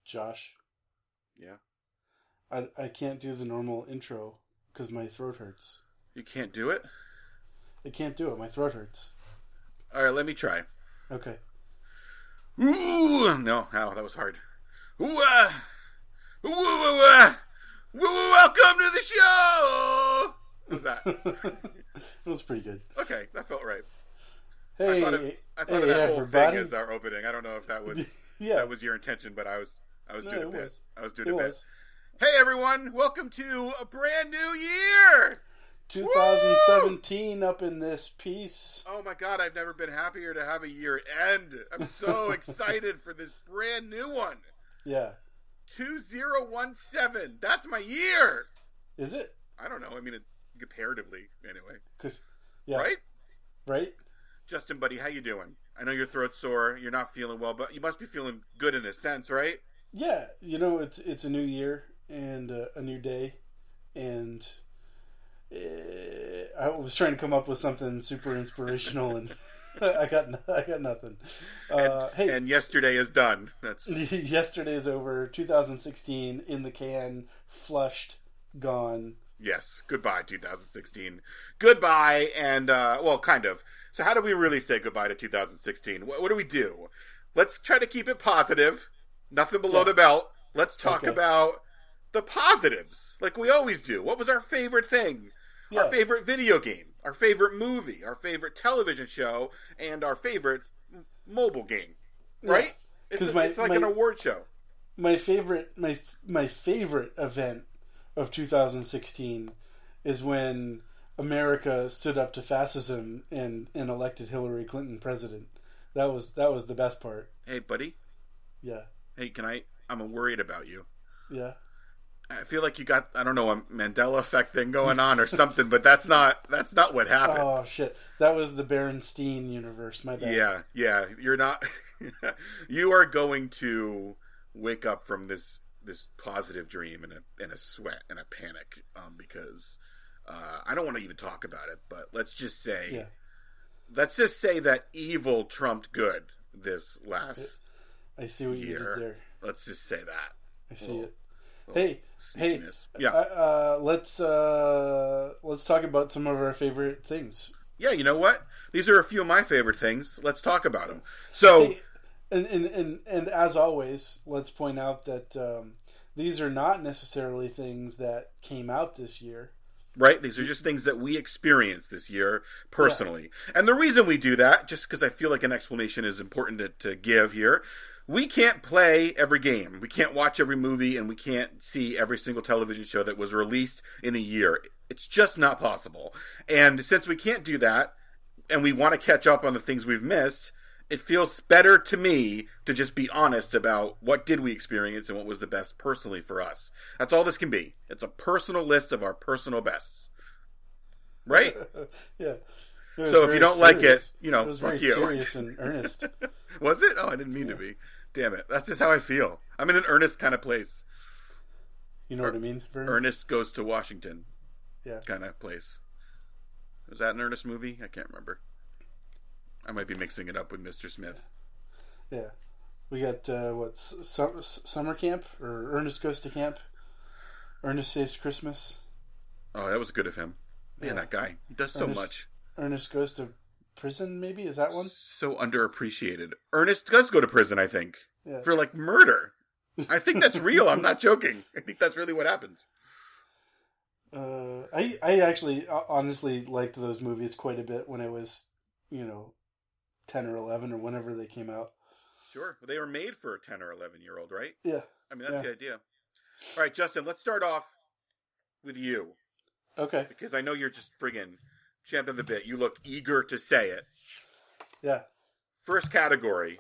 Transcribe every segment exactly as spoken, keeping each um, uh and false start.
Josh. Yeah? I, I can't do the normal intro because my throat hurts. You can't do it? I can't do it. My throat hurts. All right, let me try. Okay. Ooh, no, ow, that was hard. Ooh, uh, ooh, ooh, uh, ooh, welcome to the show! What was that? It was pretty good. Okay, that felt right. Hey, I thought of, I thought hey, of that whole everybody. thing as our opening. I don't know if that was yeah. that was your intention, but I was I was No, doing a it bit. was. I was doing It a bit. was. Hey everyone, welcome to a brand new year! twenty seventeen Woo! Up in this piece. Oh my god, I've never been happier to have a year end. I'm so excited for this brand new one. Yeah. two thousand seventeen. That's my year. Is it? I don't know. I mean, it, comparatively, anyway. Yeah. Right? Right? Justin, buddy, how you doing? I know your throat's sore. You're not feeling well, but you must be feeling good in a sense, right? Yeah. You know, it's it's a new year and uh, a new day, and uh, I was trying to come up with something super inspirational, and I got I got nothing. Uh, and, hey, and yesterday is done. That's yesterday is over. two thousand sixteen in the can, flushed, gone. Yes. Goodbye, two thousand sixteen. Goodbye, and, uh, well, kind of. So how do we really say goodbye to two thousand sixteen? What, what do we do? Let's try to keep it positive. Nothing below Yeah. the belt. Let's talk Okay. about the positives, like we always do. What was our favorite thing? Yeah. Our favorite video game, our favorite movie, our favorite television show, and our favorite m- mobile game. Right? Yeah. It's, a, my, it's like my, an award show. My favorite, my my favorite event of two thousand sixteen is when America stood up to fascism and, and elected Hillary Clinton president. That was that was the best part. Hey, buddy. Yeah. Hey, can I? I'm worried about you. Yeah. I feel like you got, I don't know, a Mandela effect thing going on or something, but that's not that's not what happened. Oh shit! That was the Berenstein universe. My bad. Yeah, yeah. You're not. You are going to wake up from this this positive dream in a in a sweat and a panic, um, because uh, I don't want to even talk about it. But let's just say, Yeah. let's just say that evil trumped good this last I see what you year. did there. Let's just say that. I see Little- it. Hey, hey, sneakiness. Yeah. Uh, let's uh, let's talk about some of our favorite things. Yeah, you know what? These are a few of my favorite things. Let's talk about them. So, Hey, and, and and and as always, let's point out that um, these are not necessarily things that came out this year. right? These are just things that we experienced this year personally. Yeah. And the reason we do that, just because I feel like an explanation is important to, to give here, we can't play every game. We can't watch every movie, and we can't see every single television show that was released in a year. It's just not possible. And since we can't do that, and we want to catch up on the things we've missed, it feels better to me to just be honest about what did we experience and what was the best personally for us. That's all this can be. It's a personal list of our personal bests. Right? Yeah. So if you don't like it, you know, it was fuck very you. serious and earnest. Was it? Oh, I didn't mean Yeah. to be. Damn it. That's just how I feel. I'm in an earnest kind of place. You know what I mean? Vern? Ernest Goes to Washington Yeah. kind of place. Was that an Ernest movie? I can't remember. I might be mixing it up with Mister Smith. Yeah. We got, uh, what, s- sum- summer camp? Or Ernest Goes to Camp? Ernest Saves Christmas? Oh, that was good of him. Man, Yeah. that guy. He does so Ernest- much. Ernest Goes to Prison, maybe? Is that one? So underappreciated. Ernest does go to prison, I think. Yeah. For, like, murder. I think that's real. I'm not joking. I think that's really what happened. Uh, I I actually uh, honestly liked those movies quite a bit when I was, you know, ten or eleven or whenever they came out. Sure. They were made for a ten or eleven year old, right? Yeah. I mean, that's Yeah. the idea. All right, Justin, let's start off with you. Okay. Because I know you're just friggin' champ of the bit. You look eager to say it. Yeah. First category.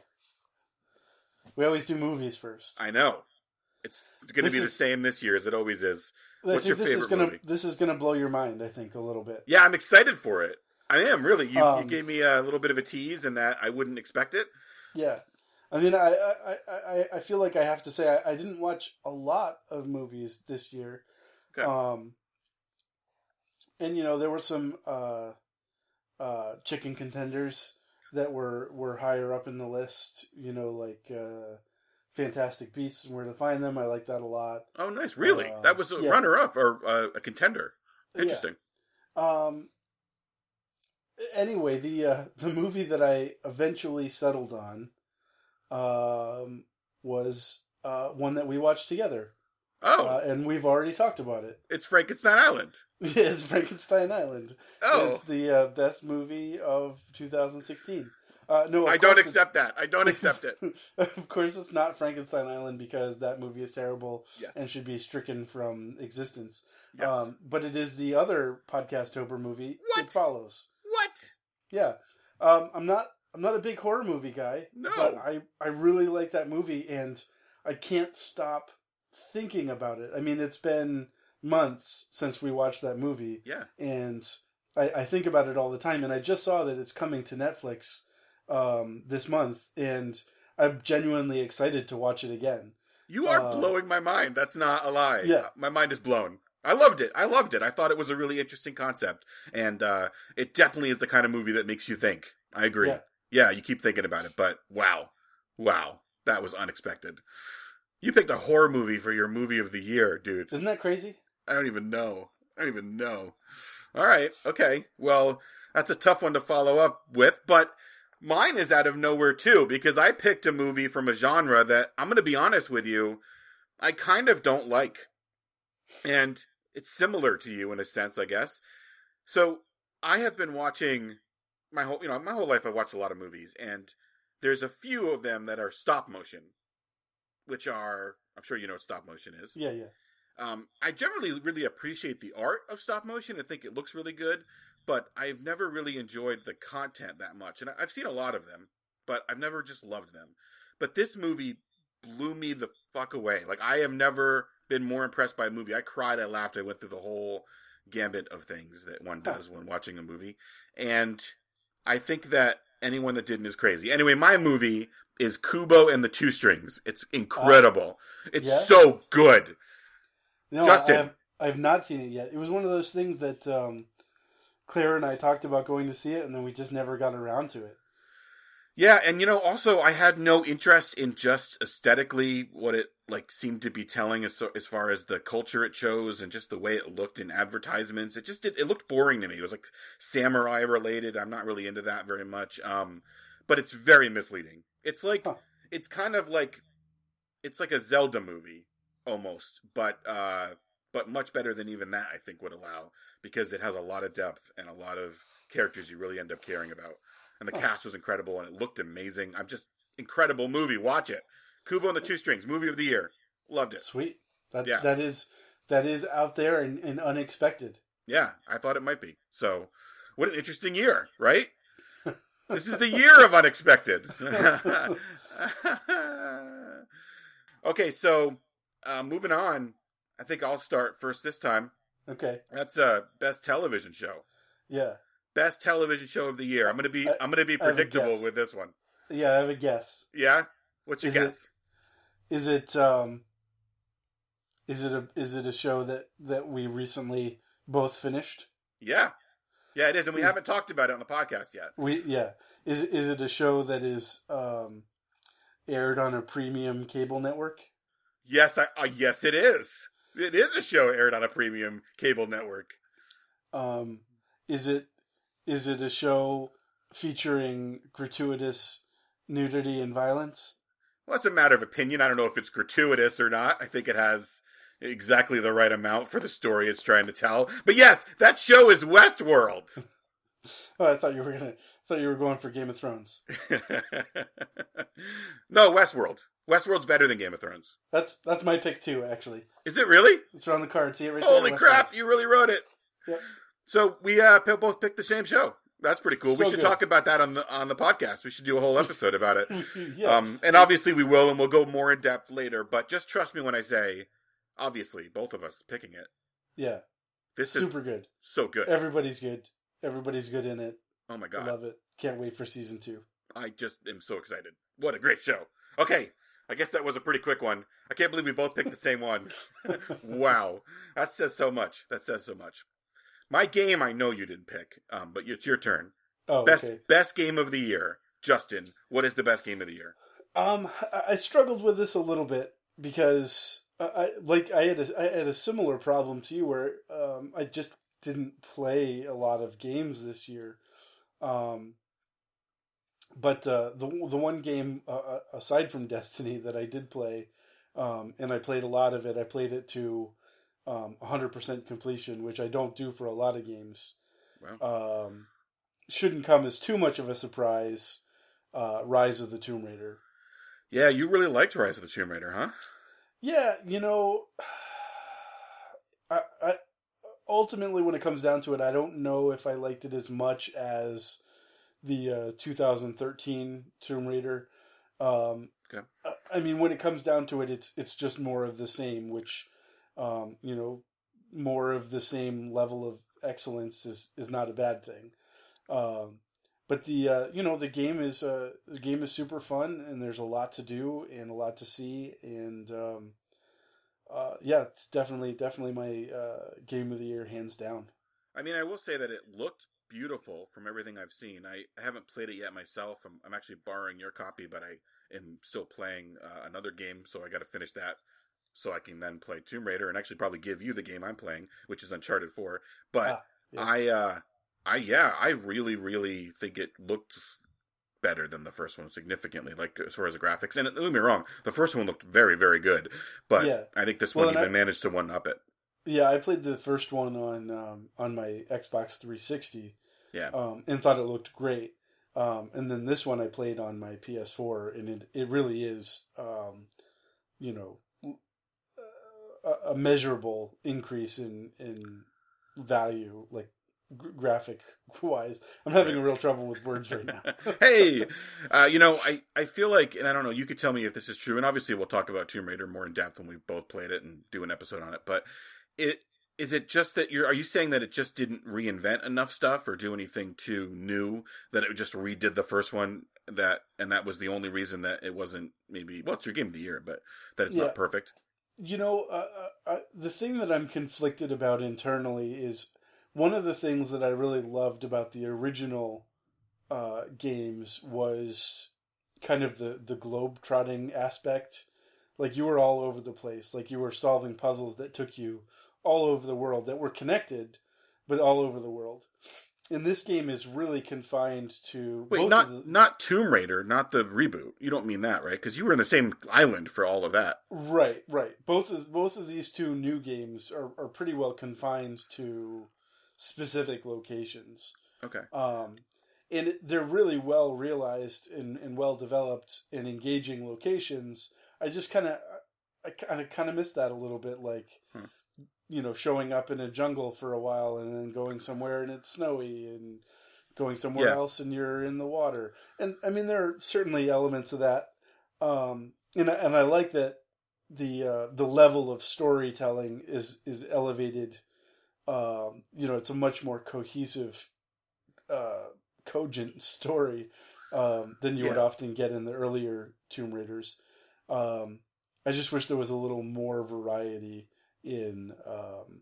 We always do movies first. I know. It's going to This be the is- same this year as it always is. I What's think your this favorite is gonna, movie? This is gonna blow your mind, I think, a little bit. Yeah, I'm excited for it. I am, really. You, Um, you gave me a little bit of a tease in that I wouldn't expect it. Yeah. I mean, I I, I, I feel like I have to say I, I didn't watch a lot of movies this year. Okay. Um, and, you know, there were some uh, uh, chicken contenders that were, were higher up in the list, you know, like uh, Fantastic Beasts and Where to Find Them. I like that a lot. Oh, nice. Really? Uh, that was a yeah. runner-up or uh, a contender. Interesting. Yeah. Um. Anyway, the uh, the movie that I eventually settled on um, was uh, one that we watched together. Oh. Uh, and we've already talked about it. It's Frankenstein Island. Yeah, it's Frankenstein Island. Oh. It's the uh, best movie of two thousand sixteen. Uh, no, I don't accept that. I don't accept it. Of course, it's not Frankenstein Island because that movie is terrible Yes. and should be stricken from existence. Yes. Um, but it is the other Podcast-tober movie. What? It Follows. What? Yeah, um, I'm not. I'm not a big horror movie guy. No. But I I really like that movie, and I can't stop thinking about it. I mean, it's been months since we watched that movie. Yeah. And I, I think about it all the time. And I just saw that it's coming to Netflix um, this month, and I'm genuinely excited to watch it again. You are Uh, blowing my mind. That's not a lie. Yeah. My mind is blown. I loved it. I loved it. I thought it was a really interesting concept. And uh, it definitely is the kind of movie that makes you think. I agree. Yeah. Yeah, you keep thinking about it. But wow. Wow. That was unexpected. You picked a horror movie for your movie of the year, dude. Isn't that crazy? I don't even know. I don't even know. All right. Okay. Well, that's a tough one to follow up with, but mine is out of nowhere too, because I picked a movie from a genre that, I'm going to be honest with you, I kind of don't like. And it's similar to you in a sense, I guess. So I have been watching my whole, you know, my whole life I've watched a lot of movies, and there's a few of them that are stop motion, which are, I'm sure you know what stop motion is. Yeah, yeah. Um, I generally really appreciate the art of stop motion. I think it looks really good, but I've never really enjoyed the content that much. And I've seen a lot of them, but I've never just loved them. But this movie blew me the fuck away. Like, I have never been more impressed by a movie. I cried, I laughed, I went through the whole gambit of things that one does when watching a movie. And I think that anyone that didn't is crazy. Anyway, my movie is Kubo and the Two Strings. It's incredible. Uh, it's yeah? so good. No, Justin. I have, I have not seen it yet. It was one of those things that um, Claire and I talked about going to see it, and then we just never got around to it. Yeah, and you know, also I had no interest in just aesthetically what it like seemed to be telling as as far as the culture it shows and just the way it looked in advertisements. It just did, it looked boring to me. It was like samurai related. I'm not really into that very much. Um, but it's very misleading. It's like huh. it's kind of like it's like a Zelda movie almost, but uh, but much better than even that I think would allow, because it has a lot of depth and a lot of characters you really end up caring about. And the oh. cast was incredible, and it looked amazing. I'm just incredible movie. Watch it. Kubo and the Two Strings, movie of the year. Loved it. Sweet. That yeah. that is that is out there and, and unexpected. Yeah, I thought it might be. So, what an interesting year, right? This is the year of unexpected. Okay, so uh, moving on. I think I'll start first this time. Okay. That's a uh, best television show. Yeah. Best television show of the year. I'm gonna be. I, I'm gonna be predictable with this one. Yeah, I have a guess. Yeah. What's your is guess? It, is it um? Is it a is it a show that, that we recently both finished? Yeah. Yeah, it is, and we is, haven't talked about it on the podcast yet. We yeah. Is is it a show that is um, aired on a premium cable network? Yes, I uh, yes it is. It is a show aired on a premium cable network. Um, is it? Is it a show featuring gratuitous nudity and violence? Well, it's a matter of opinion. I don't know if it's gratuitous or not. I think it has exactly the right amount for the story it's trying to tell. But yes, that show is Westworld. Oh, I thought you were gonna. Thought you were going for Game of Thrones. No, Westworld. Westworld's better than Game of Thrones. That's that's my pick too. Actually, is it really? It's on the card. See it right Holy there. crap! You really wrote it. Yep. So we uh, both picked the same show. That's pretty cool. So we should good. talk about that on the on the podcast. We should do a whole episode about it. Yeah. Um, and obviously we will, and we'll go more in depth later. But just trust me when I say, obviously, both of us picking it. Yeah. This super is good. So good. Everybody's good. Everybody's good in it. Oh my god, I love it. Can't wait for season two. I just am so excited. What a great show. Okay. I guess that was a pretty quick one. I can't believe we both picked the same one. Wow. That says so much. That says so much. My game, I know you didn't pick, um, but it's your turn. Oh, best, okay. Best game of the year. Justin, what is the best game of the year? Um, I I struggled with this a little bit because I, I like I had a, I had a similar problem to you where um, I just didn't play a lot of games this year. Um, but uh, the the one game uh, aside from Destiny that I did play, um, and I played a lot of it. I played it to um, one hundred percent completion, which I don't do for a lot of games. Wow. Um, shouldn't come as too much of a surprise. Uh, Rise of the Tomb Raider. Yeah, you really liked Rise of the Tomb Raider, huh? Yeah, you know, I, I ultimately, when it comes down to it, I don't know if I liked it as much as the uh, two thousand thirteen Tomb Raider. Um, Okay. I mean, when it comes down to it, it's it's just more of the same, which, um, you know, more of the same level of excellence is, is not a bad thing. Um, but the uh, you know the game is uh, the game is super fun, and there's a lot to do and a lot to see, and um, uh, yeah, it's definitely definitely my uh, game of the year, hands down. I mean, I will say that it looked beautiful from everything I've seen. I, I haven't played it yet myself. I'm, I'm actually borrowing your copy, but I am still playing uh, another game, so I got to finish that so I can then play Tomb Raider and actually probably give you the game I'm playing, which is Uncharted four. But Ah, yeah. I, uh, I yeah, I really, really think it looked better than the first one significantly, like as far as the graphics. And don't get me wrong, the first one looked very, very good, but Yeah. I think this Well, one and even I- managed to one up it. Yeah, I played the first one on um, on my Xbox three sixty, Yeah. um, and thought it looked great. Um, and then this one I played on my P S four, and it it really is, um, you know, a, a measurable increase in in value, like g- graphic wise. I'm having a real trouble with words right now. Hey, uh, you know, I, I feel like, and I don't know, you could tell me if this is true, and obviously we'll talk about Tomb Raider more in depth when we've both played it and do an episode on it, but it is it just that you're, are you saying that it just didn't reinvent enough stuff or do anything too new, that it just redid the first one, that, and that was the only reason that it wasn't maybe, well, it's your game of the year, but that it's Yeah. not perfect? You know, uh, uh, uh, the thing that I'm conflicted about internally is one of the things that I really loved about the original uh, games was kind of the, the globe trotting aspect. Like, you were all over the place. Like, you were solving puzzles that took you all over the world, that were connected, but all over the world. And this game is really confined to Wait, both not of the... not Tomb Raider, not the reboot. You don't mean that, right? Because you were in the same island for all of that. Right, right. Both of both of these two new games are, are pretty well confined to specific locations. Okay. Um, and it, they're really well realized and, and well developed and engaging locations. I just kind of, I kind of kind of miss that a little bit. Like, Hmm. you know, showing up in a jungle for a while and then going somewhere and it's snowy and going somewhere Yeah. else and you're in the water. And I mean, there are certainly elements of that. Um, and I, and I like that the uh, the level of storytelling is is elevated. Um, you know, it's a much more cohesive, uh, cogent story um, than you would Yeah. often get in the earlier Tomb Raiders. Um, I just wish there was a little more variety in um,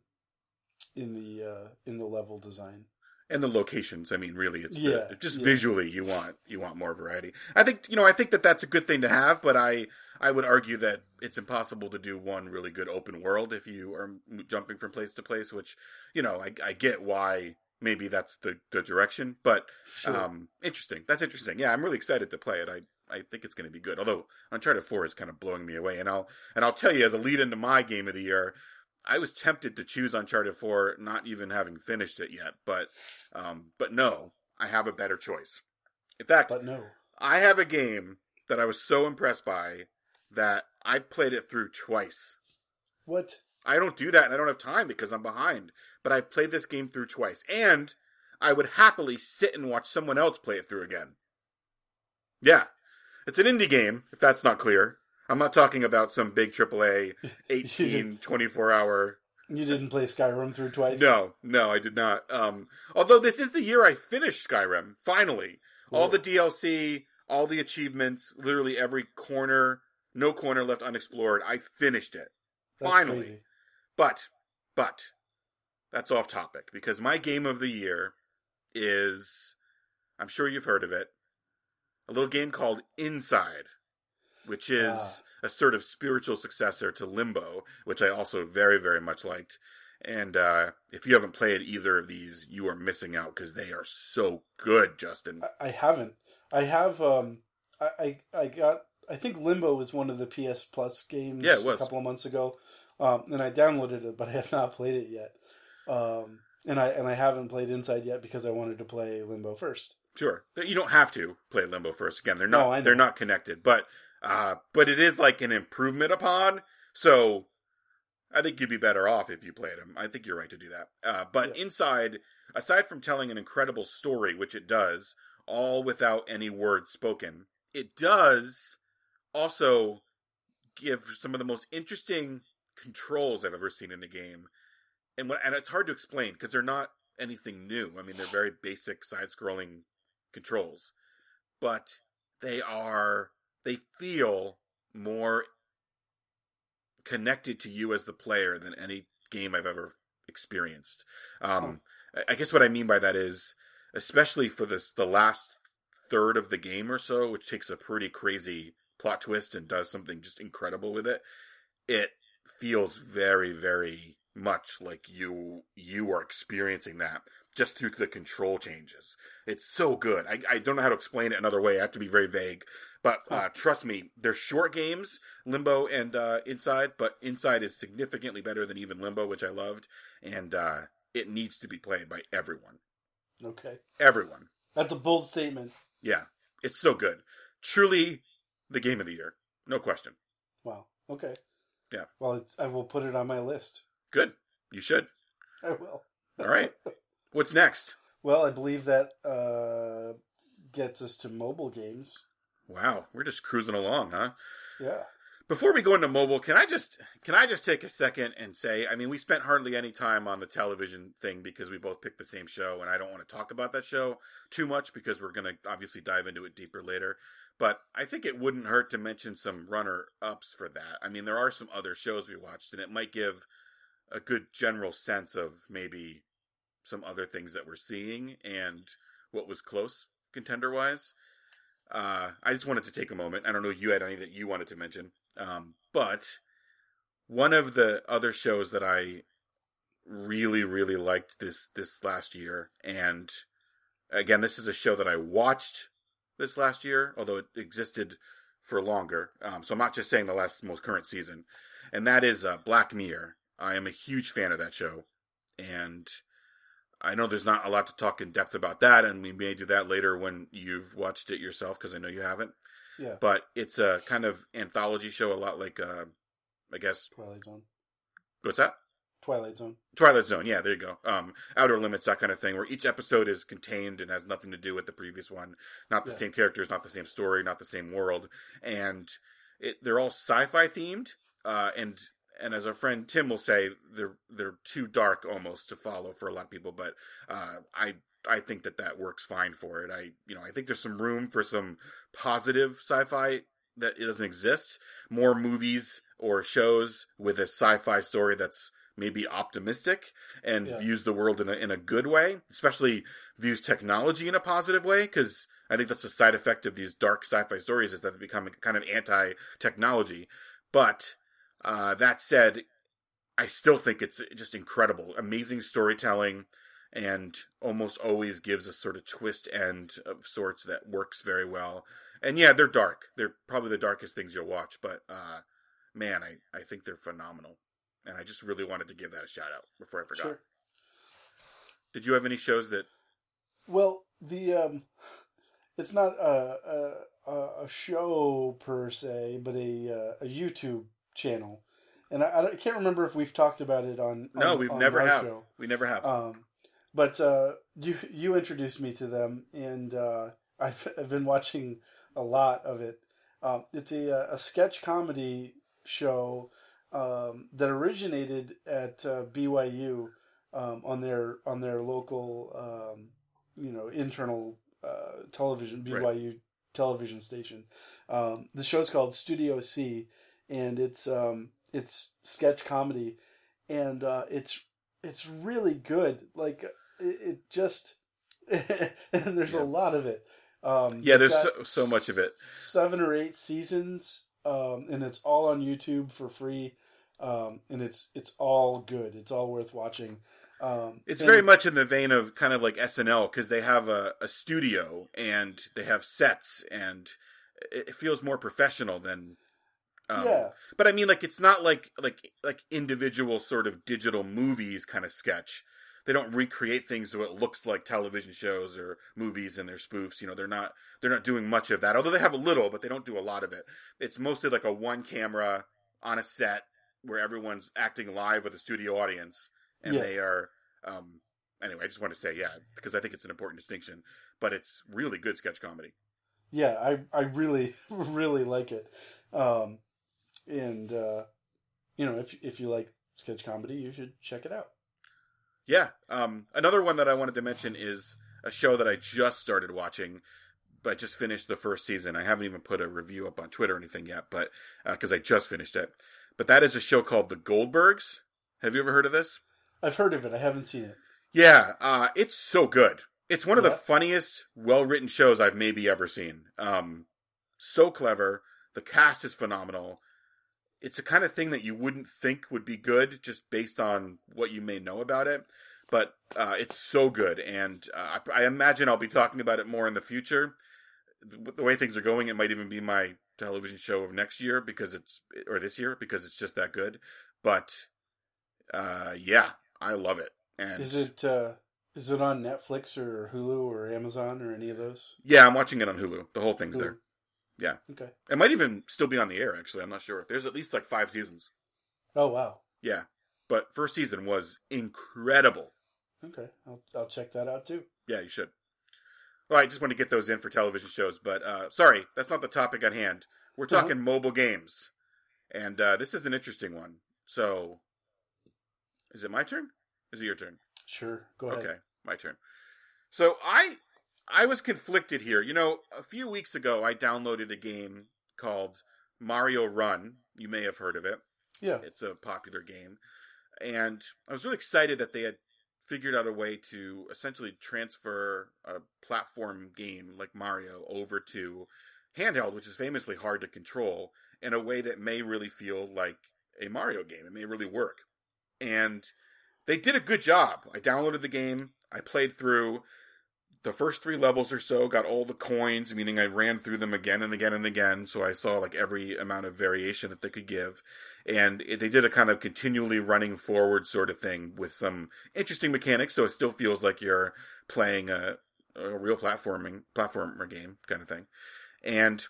in the uh, in the level design. And the locations, I mean, really, it's Yeah, the, just yeah. visually you want you want more variety. I think you know, I think that that's a good thing to have, but I I would argue that it's impossible to do one really good open world if you are m- jumping from place to place. Which you know, I, I get why maybe that's the, the direction, but Sure. um, interesting. That's interesting. Yeah, I'm really excited to play it. I I think it's going to be good. Although Uncharted four is kind of blowing me away, and I'll and I'll tell you as a lead into my game of the year. I was tempted to choose Uncharted four, not even having finished it yet, but um, but no, I have a better choice. In fact, But no. I have a game that I was so impressed by that I played it through twice. What? I don't do that, and I don't have time because I'm behind, but I've played this game through twice, and I would happily sit and watch someone else play it through again. Yeah, it's an indie game, if that's not clear. I'm not talking about some big triple A eighteen, twenty-four hour. You didn't play Skyrim through twice? No, no, I did not. Um, although this is the year I finished Skyrim, finally. All the D L C, all the achievements, literally every corner, no corner left unexplored. I finished it. That's Finally. crazy. But, but, that's off topic, because my game of the year is, I'm sure you've heard of it, a little game called Inside. which is ah. a sort of spiritual successor to Limbo, which I also very, very much liked. And uh, if you haven't played either of these, you are missing out because they are so good, Justin. I, I haven't. I have. Um, I, I I got. I think Limbo was one of the P S Plus games. Yeah, it was. A couple of months ago, um, and I downloaded it, but I have not played it yet. Um, and I and I haven't played Inside yet because I wanted to play Limbo first. Sure, you don't have to play Limbo first. Again, they're not. No, they're not connected, but uh, but it is like an improvement upon. So I think you'd be better off if you played them. I think you're right to do that. Uh, but yeah. Inside, aside from telling an incredible story, which it does, all without any words spoken, it does also give some of the most interesting controls I've ever seen in a game, and what, and it's hard to explain because they're not anything new. I mean, they're very basic side-scrolling controls, but they are, they feel more connected to you as the player than any game I've ever experienced. Um, oh. I guess what I mean by that is, especially for this, the last third of the game or so, which takes a pretty crazy plot twist and does something just incredible with it, it feels very, very much like you you are experiencing that just through the control changes. It's so good. I, I don't know how to explain it another way. I have to be very vague. But uh, trust me, they're short games, Limbo and uh, Inside, but Inside is significantly better than even Limbo, which I loved, and uh, it needs to be played by everyone. Okay. Everyone. That's a bold statement. Yeah. It's so good. Truly the game of the year. No question. Wow. Okay. Yeah. Well, it's, I will put it on my list. Good. You should. I will. All right. What's next? Well, I believe that uh, gets us to mobile games. Wow, we're just cruising along, huh? Yeah. Before we go into mobile, can I just can I just take a second and say, I mean, we spent hardly any time on the television thing because we both picked the same show, and I don't want to talk about that show too much because we're going to obviously dive into it deeper later. But I think it wouldn't hurt to mention some runner-ups for that. I mean, there are some other shows we watched, and it might give a good general sense of maybe some other things that we're seeing and what was close contender-wise. Uh, I just wanted to take a moment. I don't know if you had any that you wanted to mention. Um, but one of the other shows that I really, really liked this, this last year, and again, this is a show that I watched this last year, although it existed for longer. Um, so I'm not just saying the last most current season, and that is uh, Black Mirror. I am a huge fan of that show, and I know there's not a lot to talk in depth about that, and we may do that later when you've watched it yourself, because I know you haven't. Yeah. But it's a kind of anthology show, a lot like, uh, I guess... Twilight Zone. What's that? Twilight Zone. Twilight Zone, yeah, there you go. Um, Outer Limits, that kind of thing, where each episode is contained and has nothing to do with the previous one. Not the yeah. same characters, not the same story, not the same world. And it, they're all sci-fi themed, uh, and... And as our friend Tim will say, they're they're too dark almost to follow for a lot of people. But uh, I I think that that works fine for it. I you know I think there's some room for some positive sci-fi that it doesn't exist. More movies or shows with a sci-fi story that's maybe optimistic and yeah. views the world in a in a good way, especially views technology in a positive way. Because I think that's a side effect of these dark sci-fi stories is that they become kind of anti-technology. But Uh, that said, I still think it's just incredible. Amazing storytelling, and almost always gives a sort of twist end of sorts that works very well. And yeah, they're dark. They're probably the darkest things you'll watch, but uh, man, I, I think they're phenomenal. And I just really wanted to give that a shout out before I forgot. Sure. Did you have any shows that... Well, the um, it's not a, a, a show per se, but a, a YouTube channel, and I, I can't remember if we've talked about it on. on no, we've on never our have. Show. We never have. Um, but uh, you you introduced me to them, and uh, I've, I've been watching a lot of it. Um, it's a a sketch comedy show um, that originated at uh, B Y U um, on their on their local um, you know internal uh, television B Y U right. television station. Um, the show's called Studio C. And it's um it's sketch comedy, and uh, it's it's really good. Like it, it just and there's yeah. a lot of it. Um, yeah, there's so, so much of it. Seven or eight seasons, um, and it's all on YouTube for free, um, and it's it's all good. It's all worth watching. Um, it's and, very much in the vein of kind of like S N L because they have a, a studio and they have sets, and it feels more professional than. Um, yeah, but I mean, like it's not like like like individual sort of digital movies kind of sketch. They don't recreate things so it looks like television shows or movies and their spoofs. You know, they're not they're not doing much of that. Although they have a little, but they don't do a lot of it. It's mostly like a one camera on a set where everyone's acting live with a studio audience, and yeah. they are. Um, anyway, I just want to say, yeah, because I think it's an important distinction. But it's really good sketch comedy. Yeah, I I really really like it, um, and uh, you know, if if you like sketch comedy, you should check it out. Yeah. Um, another one that I wanted to mention is a show that I just started watching, but just finished the first season. I haven't even put a review up on Twitter or anything yet, but because uh, I just finished it. But that is a show called The Goldbergs. Have you ever heard of this? I've heard of it. I haven't seen it. Yeah. Uh, it's so good. It's one of yeah. the funniest, well-written shows I've maybe ever seen. Um, so clever. The cast is phenomenal. It's a kind of thing that you wouldn't think would be good just based on what you may know about it. But uh, it's so good. And uh, I, I imagine I'll be talking about it more in the future. The, the way things are going, it might even be my television show of next year because it's, or this year, because it's just that good. But uh, yeah, I love it. And is it uh, is it on Netflix or Hulu or Amazon or any of those? Yeah, I'm watching it on Hulu. The whole thing's Hulu. there. Yeah. Okay. It might even still be on the air, actually. I'm not sure. There's at least like five seasons. Oh, wow. Yeah. But first season was incredible. Okay. I'll I'll check that out, too. Yeah, you should. Well, I just want to get those in for television shows. But, uh, sorry, that's not the topic at hand. We're talking uh-huh. mobile games. And uh, this is an interesting one. So, is it my turn? Is it your turn? Sure. Go ahead. Okay, my turn. So, I... I was conflicted here. You know, a few weeks ago, I downloaded a game called Mario Run. You may have heard of it. Yeah. It's a popular game. And I was really excited that they had figured out a way to essentially transfer a platform game like Mario over to handheld, which is famously hard to control, in a way that may really feel like a Mario game. It may really work. And they did a good job. I downloaded the game. I played through the first three levels or so, got all the coins, meaning I ran through them again and again and again, so I saw like every amount of variation that they could give. And it, they did a kind of continually running forward sort of thing with some interesting mechanics, so it still feels like you're playing a, a real platforming platformer game kind of thing. And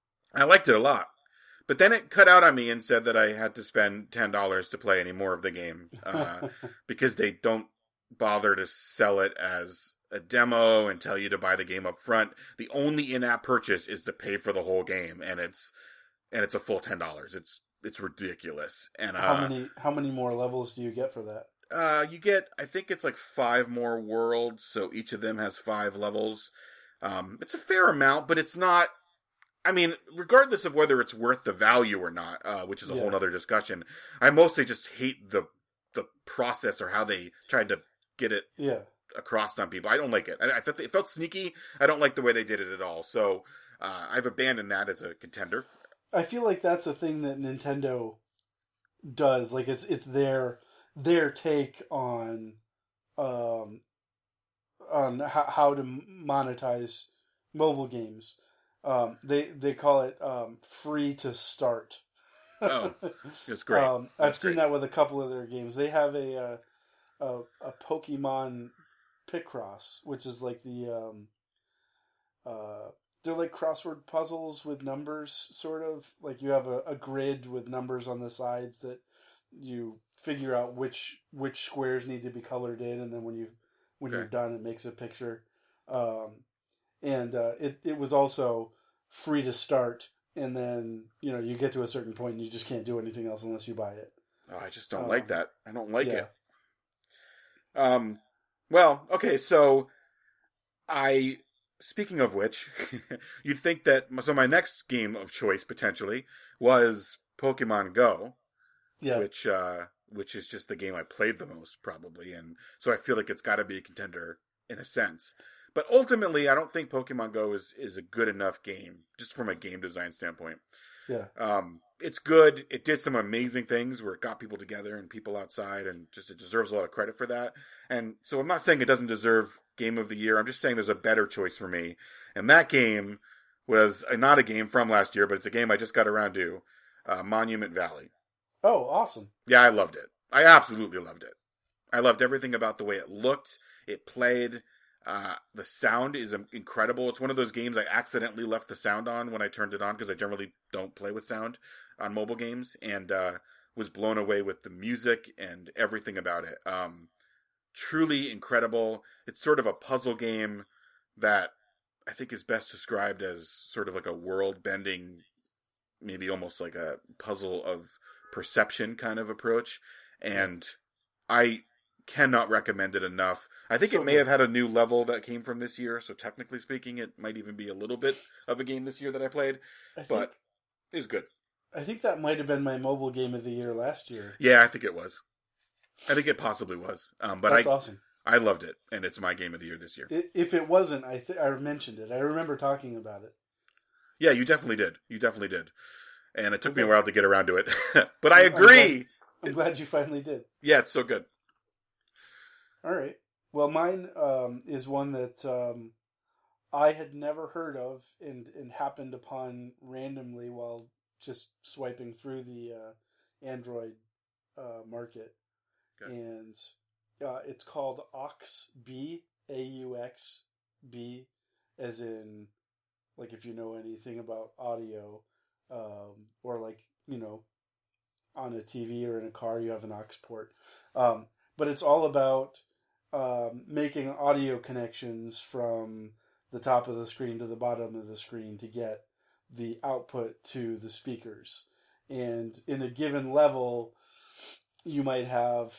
I liked it a lot. But then it cut out on me and said that I had to spend ten dollars to play any more of the game, uh, because they don't bother to sell it as a demo and tell you to buy the game up front. The only in-app purchase is to pay for the whole game, and it's and it's a full ten dollars. It's it's ridiculous. And uh, how many how many more levels do you get for that? Uh, you get, I think it's like five more worlds, so each of them has five levels. Um, it's a fair amount, but it's not. I mean, regardless of whether it's worth the value or not, uh, which is a yeah. whole other discussion. I mostly just hate the the process or how they tried to get it. Yeah. across on people. I don't like it. I, I felt it felt sneaky. I don't like the way they did it at all. So uh, I've abandoned that as a contender. I feel like that's a thing that Nintendo does. Like it's it's their their take on um on how, how to monetize mobile games. Um, they they call it um, free to start. Oh, that's great. um, that's I've seen great. that with a couple of their games. They have a uh, a, a Pokemon Picross, which is like the um, uh, they're like crossword puzzles with numbers, sort of. Like you have a, a grid with numbers on the sides that you figure out which which squares need to be colored in, and then when you when Okay. you're done, it makes a picture. Um, and uh, it it was also free to start, and then you know you get to a certain point and you just can't do anything else unless you buy it. Oh, I just don't Um, like that. I don't like yeah. it. Um. Well, okay. So, I. Speaking of which, you'd think that so my next game of choice potentially was Pokemon Go, Yeah, which uh, which is just the game I played the most probably, and so I feel like it's got to be a contender in a sense. But ultimately, I don't think Pokemon Go is, is a good enough game, just from a game design standpoint. Yeah. Um, it's good. It did some amazing things where it got people together and people outside, and just it deserves a lot of credit for that. And so I'm not saying it doesn't deserve Game of the Year. I'm just saying there's a better choice for me. And that game was not a game from last year, but it's a game I just got around to, uh, Monument Valley. Oh, awesome. Yeah, I loved it. I absolutely loved it. I loved everything about the way it looked, it played. Uh, the sound is incredible. It's one of those games I accidentally left the sound on when I turned it on, because I generally don't play with sound on mobile games, and uh, was blown away with the music and everything about it. Um, truly incredible. It's sort of a puzzle game that I think is best described as sort of like a world-bending, maybe almost like a puzzle of perception kind of approach. And I cannot recommend it enough. I think so it may good. have had a new level that came from this year, so technically speaking, it might even be a little bit of a game this year that I played, I but think, it's good. I think that might have been my mobile game of the year last year. Yeah, I think it was. I think it possibly was. Um, but That's I, awesome. I loved it, and it's my game of the year this year. If it wasn't, I th- I mentioned it. I remember talking about it. Yeah, you definitely did. You definitely did. And it took okay. me a while to get around to it. But I agree. I'm glad, I'm glad you finally did. Yeah, it's so good. All right. Well, mine um, is one that um, I had never heard of and, and happened upon randomly while just swiping through the uh, Android uh, market. Okay. And uh, it's called Aux B, A U X B, as in, like, if you know anything about audio, um, or like, you know, on a T V or in a car, you have an aux port. Um, but it's all about um, making audio connections from the top of the screen to the bottom of the screen to get the output to the speakers. And in a given level, you might have,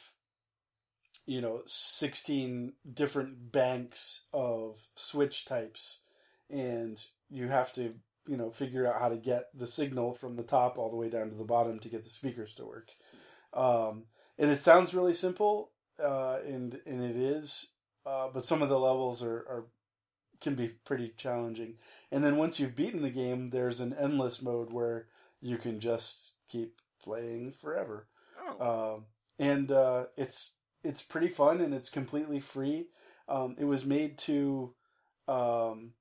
you know, sixteen different banks of switch types, and you have to, you know, figure out how to get the signal from the top all the way down to the bottom to get the speakers to work. Um, and it sounds really simple, uh, and and it is, uh, but some of the levels are, are can be pretty challenging. And then once you've beaten the game, there's an endless mode where you can just keep playing forever. Oh. Um, and uh, it's it's pretty fun, and it's completely free. Um, it was made to um,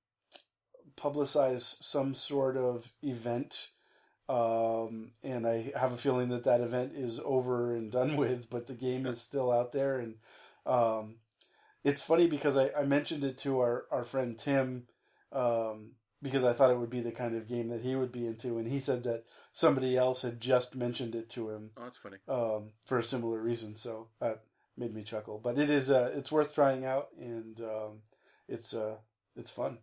publicize some sort of event, um, and I have a feeling that that event is over and done with, but the game is still out there. And um, it's funny because I, I mentioned it to our, our friend Tim, um, because I thought it would be the kind of game that he would be into, and he said that somebody else had just mentioned it to him. Oh, that's funny. Um, for a similar reason, so that made me chuckle. But it is uh, it's worth trying out, and um, it's uh, it's fun.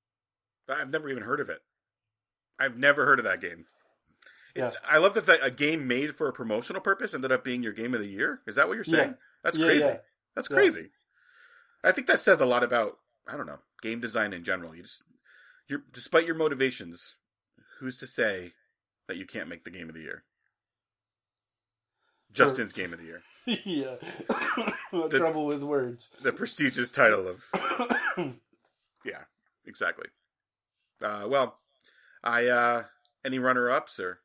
I've never even heard of it. I've never heard of that game. It's Yeah. I love that the, a game made for a promotional purpose ended up being your game of the year. Is that what you're saying? Yeah. That's Yeah, crazy. yeah. That's Yeah. crazy. I think that says a lot about, I don't know, game design in general. You just you're despite your motivations, who's to say that you can't make the game of the year? Justin's game of the year. yeah. the, The- trouble with words. The prestigious title of Yeah, exactly. Uh, well, I uh, any runner-ups or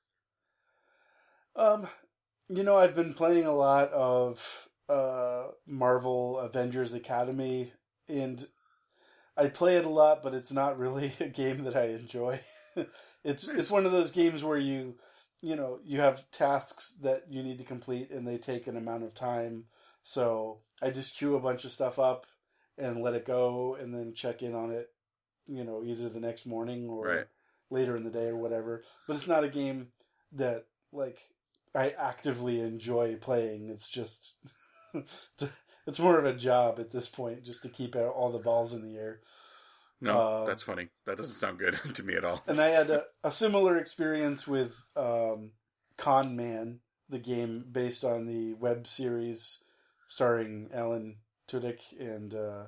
Um, you know, I've been playing a lot of uh, Marvel Avengers Academy, and I play it a lot, but it's not really a game that I enjoy. it's Nice. it's one of those games where you, you know, you have tasks that you need to complete, and they take an amount of time. So I just queue a bunch of stuff up and let it go, and then check in on it, you know, either the next morning or Right. later in the day or whatever. But it's not a game that, like, I actively enjoy playing. It's just, it's more of a job at this point, just to keep all the balls in the air. no? Uh, That's funny. That doesn't sound good to me at all. And I had a, a similar experience with um, Con Man, the game based on the web series starring Alan Tudyk and uh,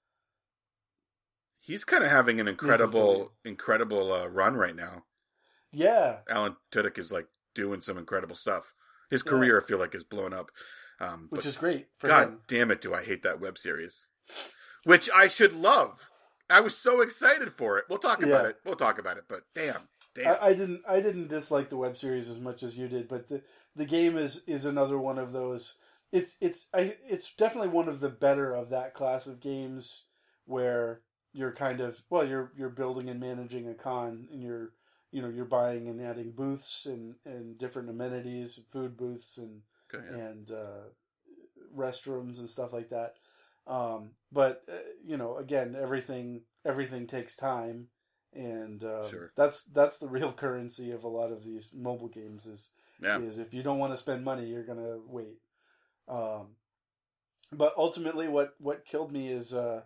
He's kind of having an incredible, incredible uh, run right now. yeah, Alan Tudyk is like doing some incredible stuff. His Yeah. career, I feel like, is blown up. Um, which but is great for God him. damn it, do I hate that web series? Which I should love. I was so excited for it. We'll talk about Yeah. it. We'll talk about it. But damn, damn. I, I didn't. I didn't dislike the web series as much as you did, but the the game is is another one of those. It's it's I it's definitely one of the better of that class of games where you're kind of well you're you're building and managing a con, and you're you know you're buying and adding booths and, and different amenities, food booths and Okay, yeah. and uh, restrooms and stuff like that. Um, but uh, you know, again, everything everything takes time, and uh, Sure. that's that's the real currency of a lot of these mobile games. Is Yeah. is if you don't want to spend money, you're gonna wait. Um, but ultimately, what what killed me is uh,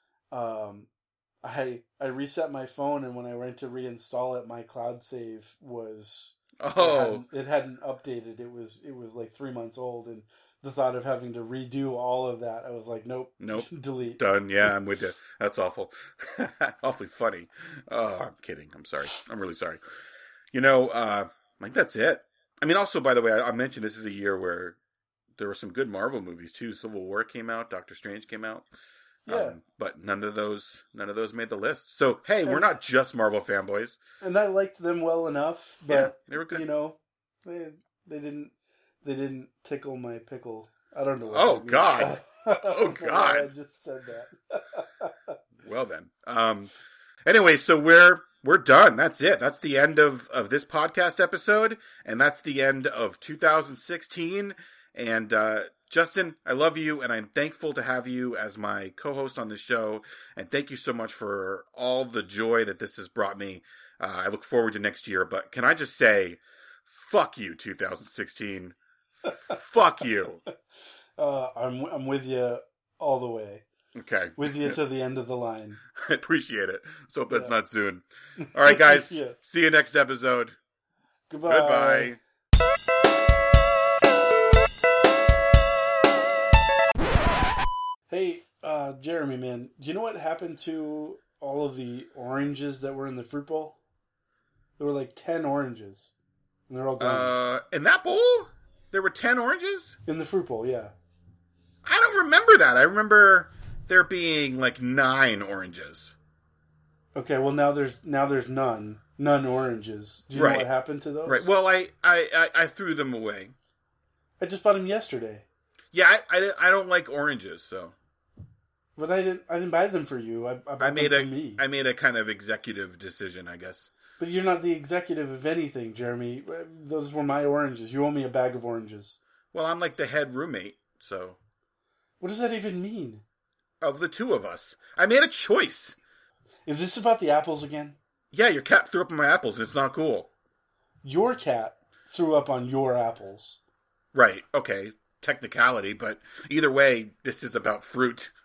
um, I I reset my phone, and when I went to reinstall it, my cloud save was it Oh, hadn't, it hadn't updated. It was it was like three months old, and the thought of having to redo all of that, I was like, nope, Nope. delete. done. Yeah, I'm with you. That's awful. Awfully funny. Oh, I'm kidding. I'm sorry. I'm really sorry. You know, uh, like that's it. I mean, also, by the way, I, I mentioned this is a year where there were some good Marvel movies too. Civil War came out. Doctor Strange came out. Yeah, Um, but none of those, none of those made the list. So hey, we're not just Marvel fanboys. and I liked them well enough, but Yeah, they were good. you know, they they didn't they didn't tickle my pickle. I don't know. What Oh, that means. God. Oh, Why God. I just said that. Well then. Um. Anyway, so we're we're done. That's it. That's the end of of this podcast episode, and that's the end of two thousand sixteen. And uh, Justin, I love you, and I'm thankful to have you as my co-host on this show. And thank you so much for all the joy that this has brought me. Uh, I look forward to next year. But can I just say, fuck you, two thousand sixteen. Fuck you. Uh, I'm I'm with you all the way. Okay. With you to the end of the line. I appreciate it. Let's hope that's Yeah. not soon. All right, guys. Yeah. See you next episode. Goodbye. Goodbye. Hey, uh, Jeremy, man, do you know what happened to all of the oranges that were in the fruit bowl? There were like ten oranges, and they're all gone. Uh, in that bowl, there were ten oranges? In the fruit bowl, yeah. I don't remember that. I remember there being like nine oranges. Okay, well now there's now there's none, none oranges. Do you Right. know what happened to those? Right. Well, I, I, I, I threw them away. I just bought them yesterday, Yeah, I, I, I don't like oranges, so but I didn't I didn't buy them for you. I, I bought I made them a for me. I made a kind of executive decision, I guess. But you're not the executive of anything, Jeremy. Those were my oranges. You owe me a bag of oranges. Well, I'm like the head roommate, so What does that even mean? of the two of us, I made a choice. Is this about the apples again? Yeah, your cat threw up on my apples, and it's not cool. Your cat threw up on your apples. Right, okay, technicality, but either way, this is about fruit.